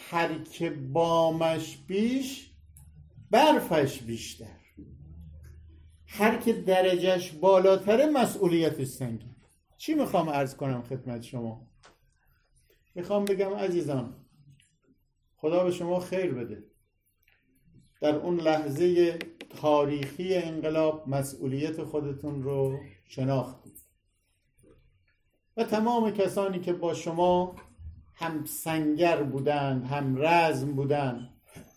هر که بامش بیش برفش بیشتر. هر که درجهش بالاتره مسئولیتش سنگین. چی میخوام عرض کنم خدمت شما؟ میخوام بگم عزیزان، خدا به شما خیر بده. در اون لحظه تاریخی انقلاب مسئولیت خودتون رو شناختید و تمام کسانی که با شما هم سنگر بودند، هم رزم بودند،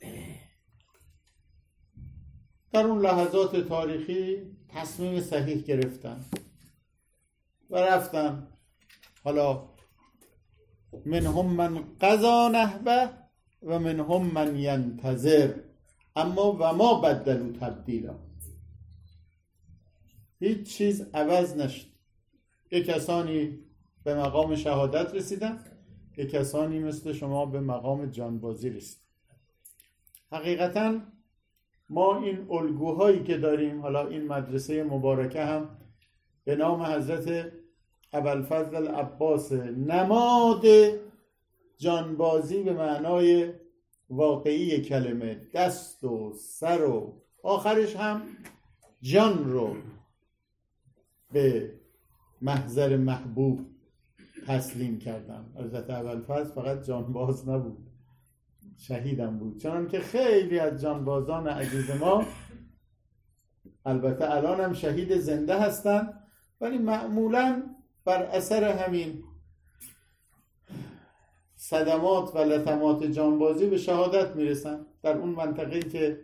در اون لحظات تاریخی تصمیم صحیح گرفتن و رفتن. حالا منهم من قضا نحبه و منهم من ینتظر، اما و ما بدلوا تبدیلا. هیچ چیز عوض نشد. یک کسانی به مقام شهادت رسیدن، یک کسانی مثل شما به مقام جانبازی رسیدن. حقیقتاً ما این الگوهایی که داریم، حالا این مدرسه مبارکه هم به نام حضرت ابوالفضل العباس، نماد جانبازی به معنای واقعی کلمه، دست و سر و آخرش هم جان رو به محضر محبوب تسلیم کردن. حضرت ابوالفضل فقط جانباز نبود، شهیدم بود. چون که خیلی از جانبازان عزیز ما البته الان هم شهید زنده هستن، ولی معمولاً بر اثر همین صدمات و لطمات جانبازی به شهادت میرسن. در اون منطقه‌ای که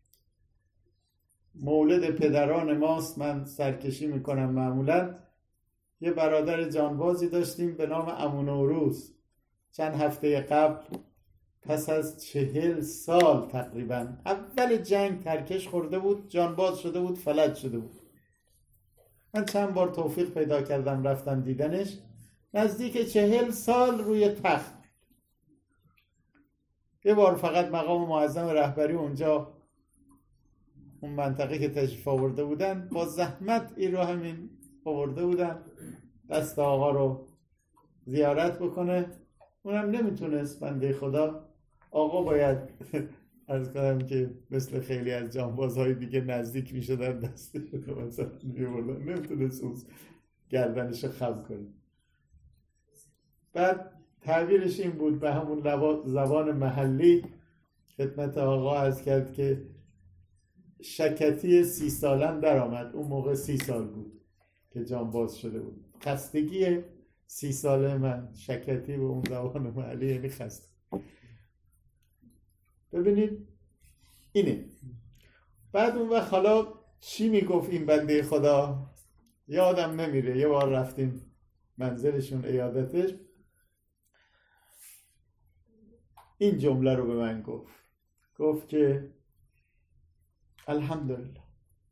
مولد پدران ماست، من سرکشی میکنم، معمولاً یه برادر جانبازی داشتیم به نام عمو نوروز. چند هفته قبل پس از 40 سال تقریبا اول جنگ ترکش خورده بود، جانباز شده بود، فلج شده بود. من چند بار توفیق پیدا کردم رفتم دیدنش. نزدیک 40 سال روی تخت. یه بار فقط مقام معظم رهبری اونجا اون منطقه که تشریف آورده بودن با زحمت این رو همین آورده بودن دست آقا رو زیارت بکنه. اونم نمیتونست، بنده خدا. آقا باید عرض کنم که مثل خیلی از جانبازهای دیگه نزدیک میشدن دستش رو مثلا میبردن، نمیتونست اون گردنش خم کنه. بعد تعبیرش این بود به همون زبان محلی خدمت آقا عرض کرد که شکتی 30 سالم در آمد. اون موقع 30 سال بود که جانباز شده بود. خستگی 30 ساله من، شکتی به اون زبان محلی یعنی خسته. ببینید اینه. بعد اون وقت حالا چی میگفت این بنده خدا یادم نمیره. یه بار رفتیم منزلشون عیادتش، این جمله رو به من گفت که الحمدلله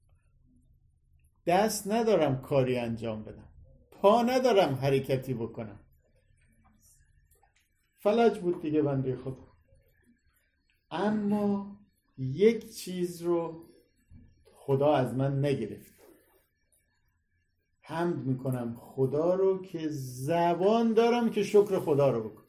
دست ندارم کاری انجام بدم، پا ندارم حرکتی بکنم. فلج بود دیگه بنده خدا. اما یک چیز رو خدا از من نگرفت. حمد میکنم خدا رو که زبان دارم که شکر خدا رو بکنم.